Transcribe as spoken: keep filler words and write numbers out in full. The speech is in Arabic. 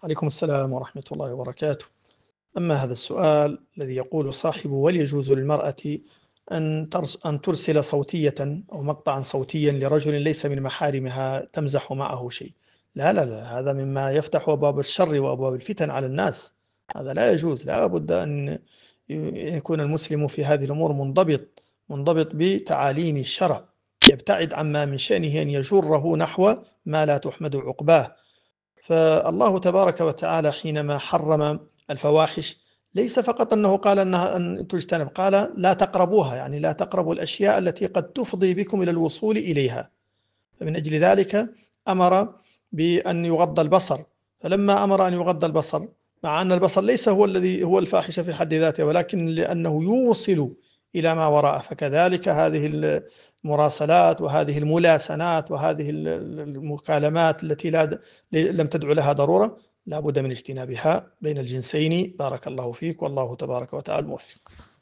عليكم السلام ورحمة الله وبركاته. أما هذا السؤال الذي يقول صاحبه: هل يجوز للمرأة أن ترس أن ترسل صوتية أو مقطعا صوتيا لرجل ليس من محارمها تمزح معه شيء؟ لا لا لا، هذا مما يفتح أبواب الشر وأبواب الفتن على الناس. هذا لا يجوز. لا بد أن يكون المسلم في هذه الأمور منضبط منضبط بتعاليم الشرع، يبتعد عما من شأنه أن يجره نحو ما لا تحمد عقباه. فالله تبارك وتعالى حينما حرم الفواحش ليس فقط أنه قال أنها أن تجتنب، قال لا تقربوها، يعني لا تقربوا الأشياء التي قد تفضي بكم إلى الوصول إليها. فمن أجل ذلك أمر بأن يغض البصر. فلما أمر أن يغض البصر، مع أن البصر ليس هو الذي هو الفاحشة في حد ذاته، ولكن لأنه يوصل إلى ما وراءه، فكذلك هذه المراسلات وهذه الملاسنات وهذه المكالمات التي لا لم تدع لها ضرورة لا بد من اجتنابها بين الجنسين. بارك الله فيك، والله تبارك وتعالى الموفق.